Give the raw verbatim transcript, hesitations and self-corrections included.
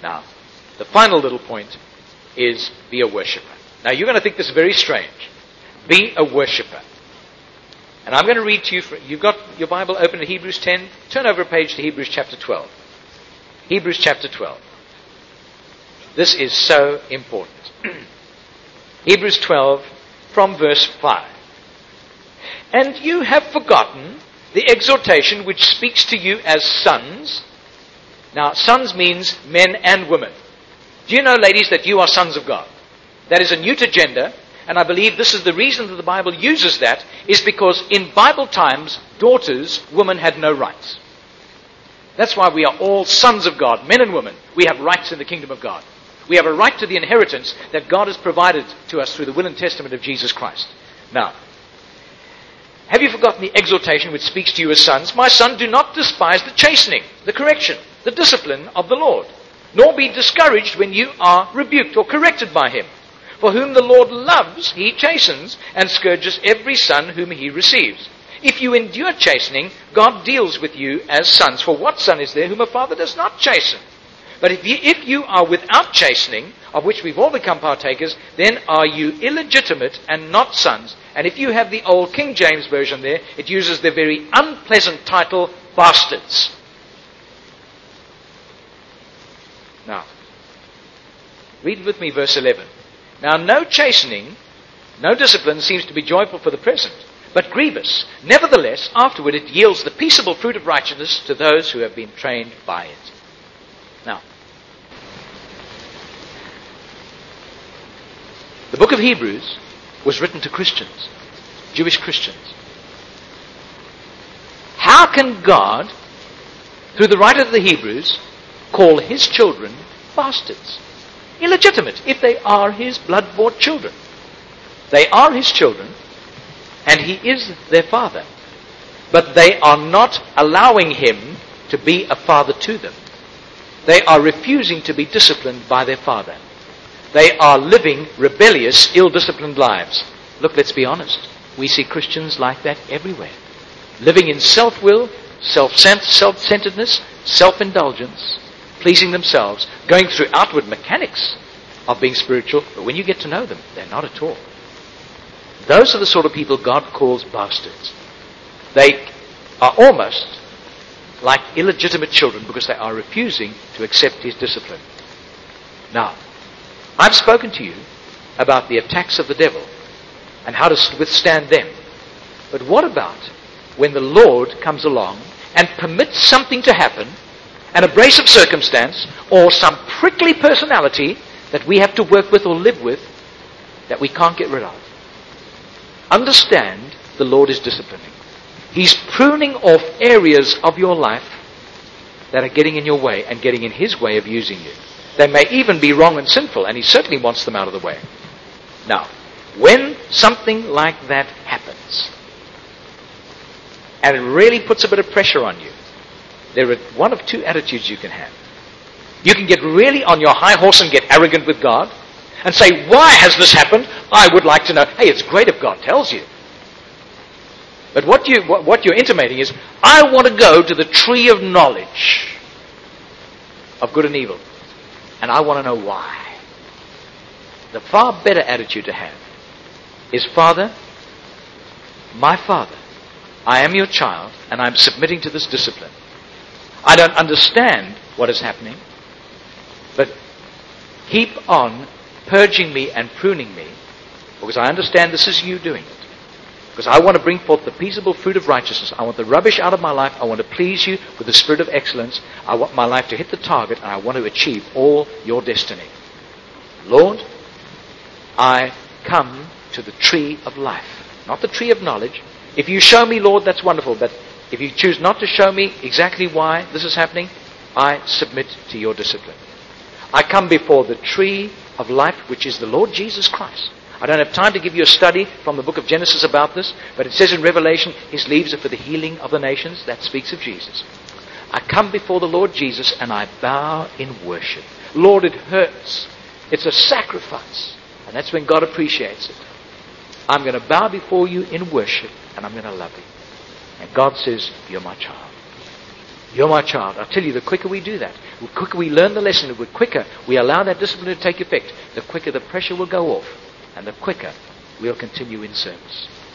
Now, the final little point is be a worshipper. Now, you're going to think this is very strange. Be a worshipper. And I'm going to read to you, for, you've got your Bible open to Hebrews ten. Turn over a page to Hebrews chapter twelve. Hebrews chapter twelve. This is so important. Hebrews twelve from verse five. And you have forgotten the exhortation which speaks to you as sons. Now, sons means men and women. Do you know, ladies, that you are sons of God? That is a neuter gender, and I believe this is the reason that the Bible uses that, is because in Bible times, daughters, women had no rights. That's why we are all sons of God, men and women. We have rights in the kingdom of God. We have a right to the inheritance that God has provided to us through the will and testament of Jesus Christ. Now, have you forgotten the exhortation which speaks to you as sons? My son, do not despise the chastening, the correction, the discipline of the Lord, nor be discouraged when you are rebuked or corrected by him. For whom the Lord loves, he chastens and scourges every son whom he receives. If you endure chastening, God deals with you as sons. For what son is there whom a father does not chasten? But if you, if you are without chastening, of which we've all become partakers, then are you illegitimate and not sons. And if you have the old King James Version there, it uses the very unpleasant title, bastards. Now, read with me verse eleven. Now, no chastening, no discipline seems to be joyful for the present, but grievous. Nevertheless, afterward it yields the peaceable fruit of righteousness to those who have been trained by it. Now, the book of Hebrews was written to Christians, Jewish Christians. How can God, through the writer of the Hebrews, call his children bastards? Illegitimate, if they are his blood-bought children. They are his children, and he is their father. But they are not allowing him to be a father to them. They are refusing to be disciplined by their father. They are living rebellious, ill-disciplined lives. Look, let's be honest. We see Christians like that everywhere. Living in self-will, self-centeredness, self-indulgence, pleasing themselves, going through outward mechanics of being spiritual, but when you get to know them, they're not at all. Those are the sort of people God calls bastards. They are almost like illegitimate children because they are refusing to accept his discipline. Now, I've spoken to you about the attacks of the devil and how to withstand them. But what about when the Lord comes along and permits something to happen, an abrasive circumstance, or some prickly personality that we have to work with or live with that we can't get rid of? Understand, the Lord is disciplining. He's pruning off areas of your life that are getting in your way and getting in his way of using you. They may even be wrong and sinful, and he certainly wants them out of the way. Now, when something like that happens, and it really puts a bit of pressure on you, there are one of two attitudes you can have. You can get really on your high horse and get arrogant with God and say, why has this happened? I would like to know. Hey, it's great if God tells you. But what, you, what, what you're intimating is, I want to go to the tree of knowledge of good and evil. And I want to know why. The far better attitude to have is, Father, my Father, I am your child, and I'm submitting to this discipline. I don't understand what is happening, but keep on purging me and pruning me, because I understand this is you doing it. Because I want to bring forth the peaceable fruit of righteousness. I want the rubbish out of my life. I want to please you with the spirit of excellence. I want my life to hit the target, and I want to achieve all your destiny. Lord, I come to the tree of life, not the tree of knowledge. If you show me, Lord, that's wonderful. But if you choose not to show me exactly why this is happening, I submit to your discipline. I come before the tree of life, which is the Lord Jesus Christ. I don't have time to give you a study from the book of Genesis about this, but it says in Revelation, his leaves are for the healing of the nations. That speaks of Jesus. I come before the Lord Jesus and I bow in worship. Lord, it hurts. It's a sacrifice. And that's when God appreciates it. I'm going to bow before you in worship and I'm going to love you. And God says, you're my child. You're my child. I tell you, the quicker we do that, the quicker we learn the lesson, the quicker we allow that discipline to take effect, the quicker the pressure will go off, and the quicker we'll continue in service.